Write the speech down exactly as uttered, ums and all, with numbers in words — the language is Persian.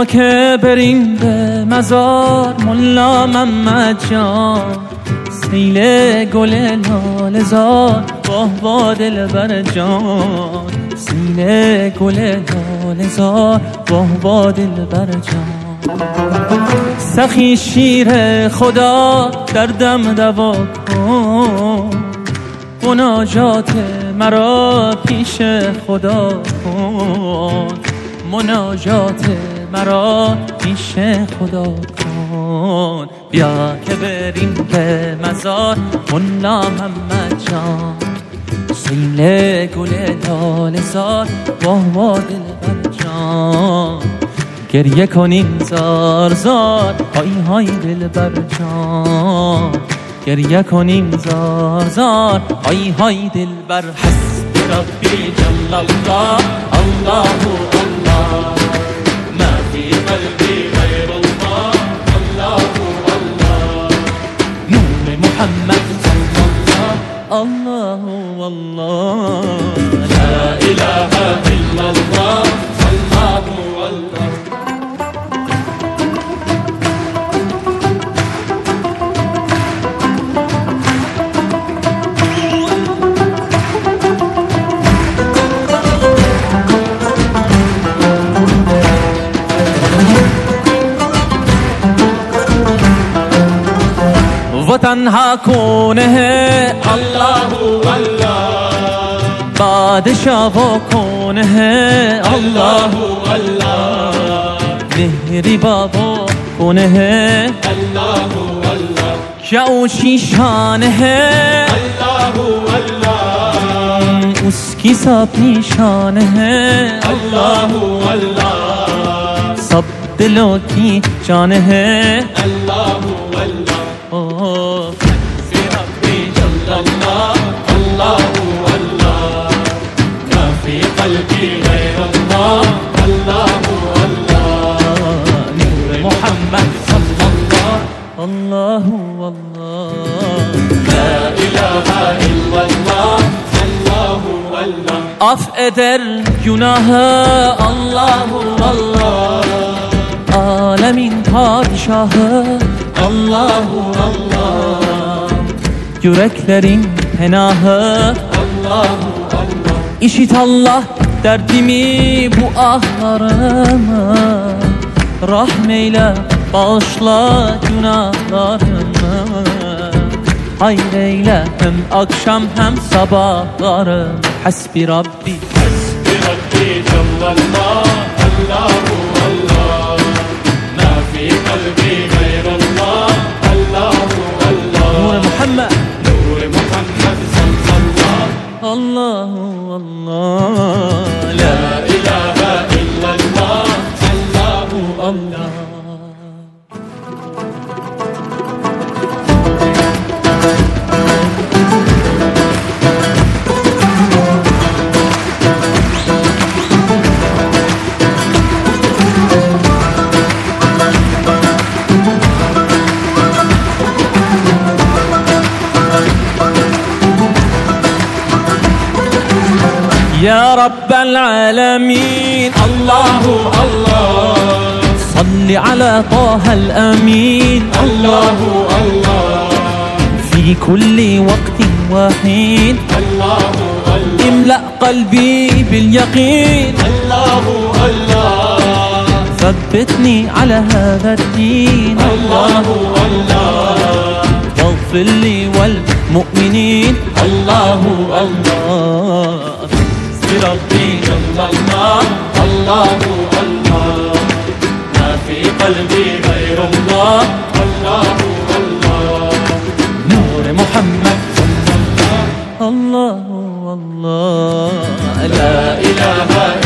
ما که بریم به مزار ملا محمد جان، سیل گل لاله زار واه با دلبر جان، سیل گل لاله زار واه با دلبر جان. سخی شیر خدا دردم دوا کن، مناجات مرا پیش خدا کن، مناجات مرا پیش خدا کن. بیا که بریم به مزار ملا محمد جان، سیل گل لاله زار واه واه دلبر جان. گریه کنیم زار زار های های دلبر جان، گریه کنیم زار زار های های دلبر. حسبی ربی جل الله، الله الله، ما في قلبي غير الله، الله الله، نور محمد صلى الله، الله والله، لا إله إلا الله، الله والله. تنها کون ہے اللہ اللہ، بادشاہ وہ کون ہے اللہ اللہ، مہری بابو کون ہے اللہ اللہ، کیا اونچی شان ہے اللہ اللہ، اس کی سب نشان ہے اللہ اللہ، سب دلوں کی جان ہے اللہ اللہ. في ربي جل الله، الله الله، ما في قلبي غير الله، الله الله، نور محمد صلى الله، الله الله، لا إله إلا الله، الله الله. Af eder günahı Allah Allah، alemin padişahı Allahu Allah, yüreklerin penahı Allahu Allah. İşit Allah derdimi bu ahlarımı, rahmeyle bağışla günahlarımı, hayreyle hem akşam hem sabahlarım. Hasbi Rabbi, Hasbi Rabbi Cellallah, Allahu Allah, ma fi kalbi gayrullah, Allahu Allah, Nur Muhammed, Nur Muhammed sallallahu, Allahu Allah, la ilahe illallah, Allahu Allah. يا رب العالمين الله الله، صل على طه الأمين الله الله، في كل وقت وحين الله الله، املأ قلبي باليقين الله الله، ثبتني على هذا الدين الله الله، واغفر لي والمؤمنين الله الله. ربي جل الله، الله الله، ما في قلبي غير الله، الله الله، نور محمد صلى الله، الله الله، لا إله إلا الله.